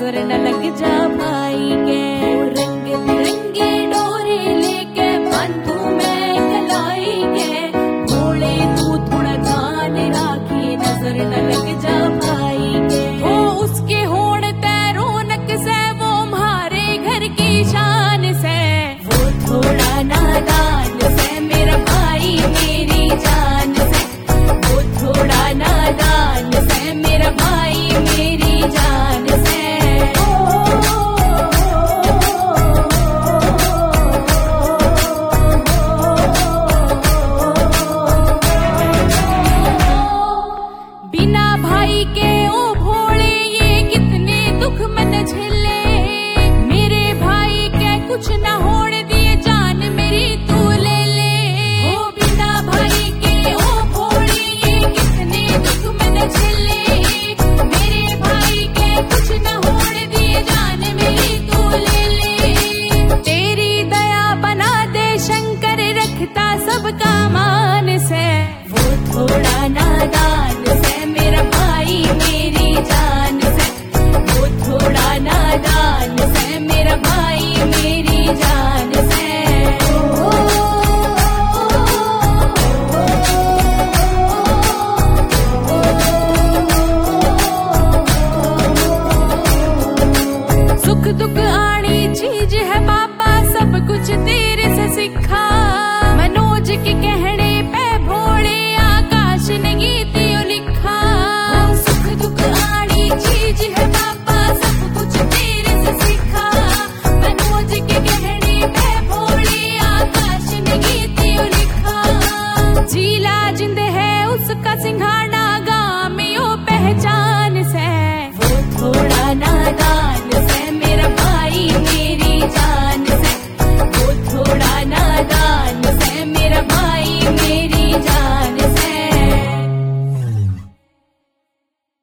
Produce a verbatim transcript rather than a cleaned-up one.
नजर न लग जा भाई के। रंग बिरंगे डोरे लेके बांधू मैं कलाई के, भोले तू थोड़ा ध्यान राखी नजर न लग जा भाई के। हो उसके होड़ ते रौनक से वो हमारे घर की शान से, वो थोड़ा नादान से मेरा भाई मेरी जान से, वो थोड़ा नादान से मेरा भाई मेरी जान से। बिना भाई के ओ भोले ये कितने दुख मन झेले, मेरे भाई के कुछ न होने दिए जान मेरी तू ले ले। ओ बिना भाई के ओ भोले ये कितने दुख मन झेले, मेरे भाई के कुछ न होने दिए जान मेरी तू ले ले। तेरी दया बना दे शंकर रखता सबका मान से, वो थोड़ा नादान से मेरा भाई मेरी जान से, वो थोड़ा नादान से मेरा भाई मेरी जान से। सुख दुख आनी चीज है बाबा सब कुछ तेरे से सीखा, मनोज के कहने पे भोले आकाश ने गीत यो लिखा। सुख दुख आनी चीज है बाबा सब कुछ तेरे से सीखा, मनोज के कहने पे भोले आकाश ने गीत यो लिखा। जीला जिंद है उसका सिंहार